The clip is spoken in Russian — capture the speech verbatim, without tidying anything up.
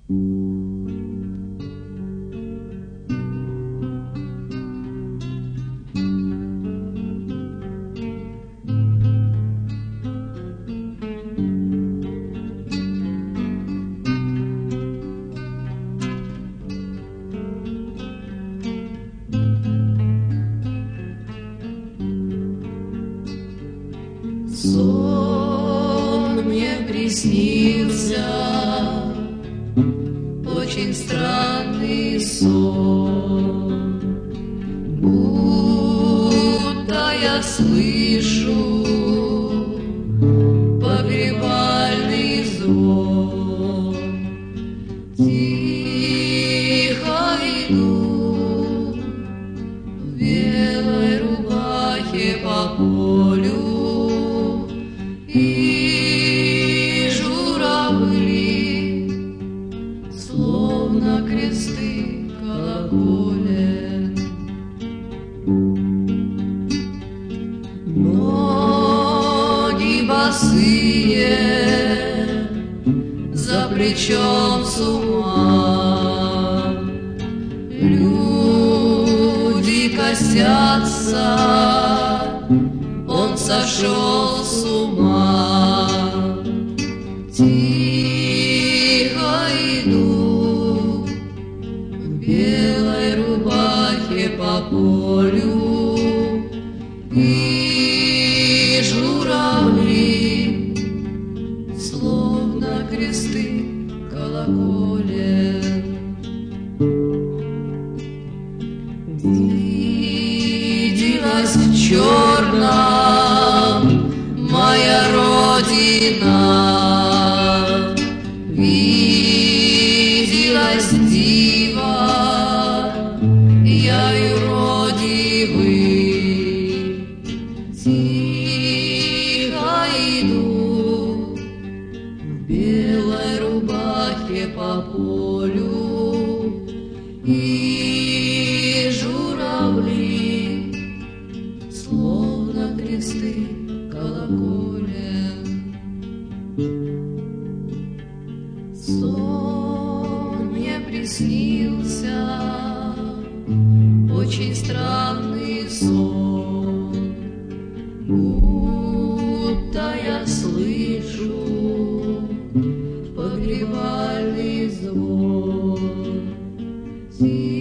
Сон мне приснился, очень странный сон, будто я слышу погребальный звон. Тихо иду в белой рубахе по полю, и журавли, словно кресты, колоколен. Ноги босые, за плечом сума, люди косятся, он сошел с ума. Тихо иду в белой рубахе по полю, и журавли, словно кресты, колоколен. Виделась в черном моя родина, виделась дива, я юродивый. Тихо иду в белой рубахе по полю, и журавли, словно кресты, колоколен. Сон мне приснился, очень странный сон, будто я слышу погребальный звон.